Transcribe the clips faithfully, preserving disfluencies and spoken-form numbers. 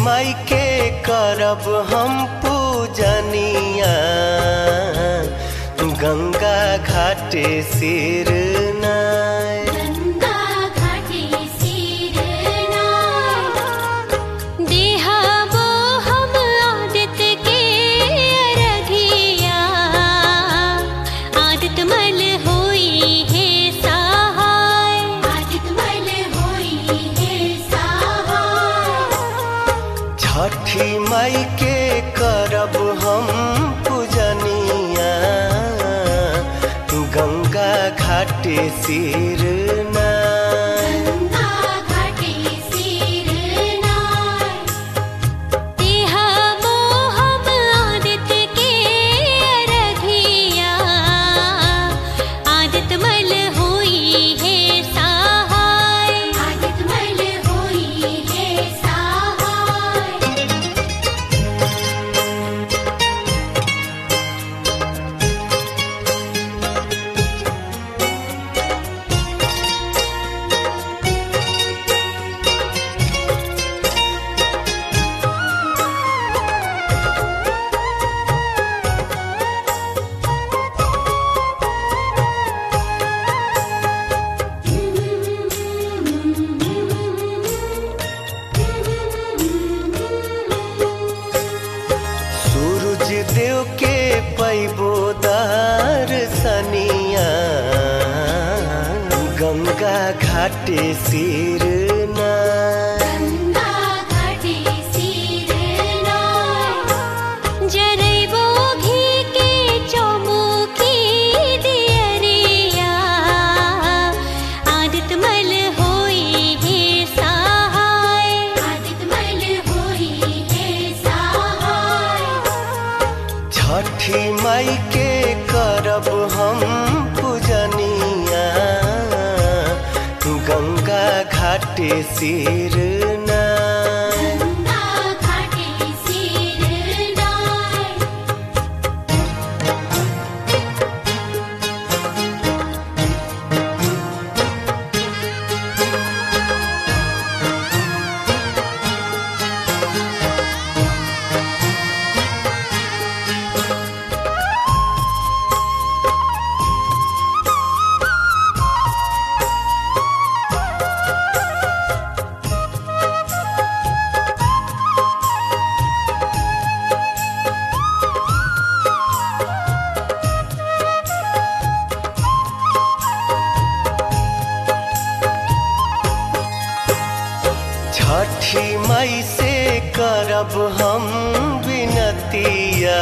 माई के करब हम पूजनिया, गंगा घाटे सिर नाय। गंगा घाटे सिर नाय। देहाबो हम आदित्य के अरघिया, आदित्य मल होई है सहाय। आदित्य मल होई है सहाय। छठी माई के करब हम पूजनिया, गंगा घाटे सिर नाय। गंगा घाटे सिर नाय। देहाबो हम आदित्य के अरघिया, आदित्य मल होई है सहाय। आदित्य मल होई है सहाय। सूरज देव के पैबो दर्शनिया, गंगा घाटे सिर नाय। गंगा घाटे सिर नाय। जरैबो घी के चौमुखी दियरिया, आदित्य मल होई है सहाय। आदित्य मल होई है सहाय। छठी माई के करब हम पूजनिया, गंगा घाटे सिर नाय। गंगा घाटे सिर नाय। छठी माई से करब हम विनतिया,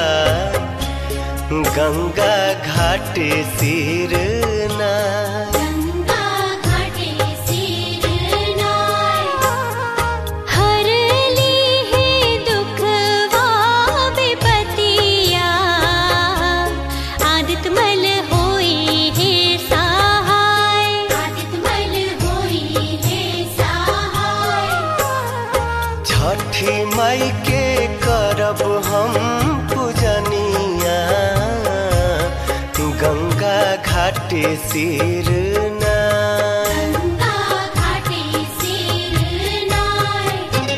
गंगा घाटे सिर नाय। गंगा घाटे सिर नाय। हर ली है दुखवा विपतिया, आदित्य मल होई है सहाय। आदित्य मल होई है सहाय। छठी माई के करब हम पूजनिया, गंगा घाटे सिर नाय। गंगा घाटे सिर नाय।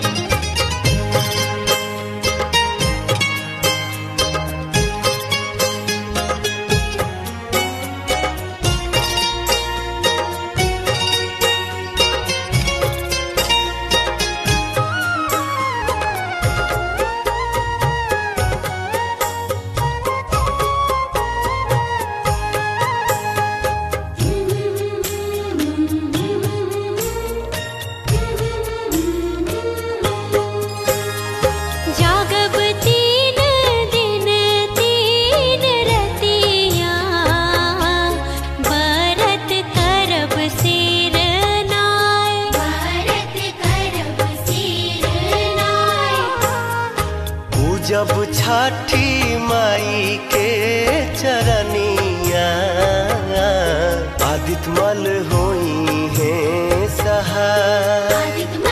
जागब तीन दिन तीन रतिया, बरत करब सिर नाय। बरत करब सिर नाय। पूजब छठी माई के चरनिया, आदित्य मल होई है सहाय। आदित्य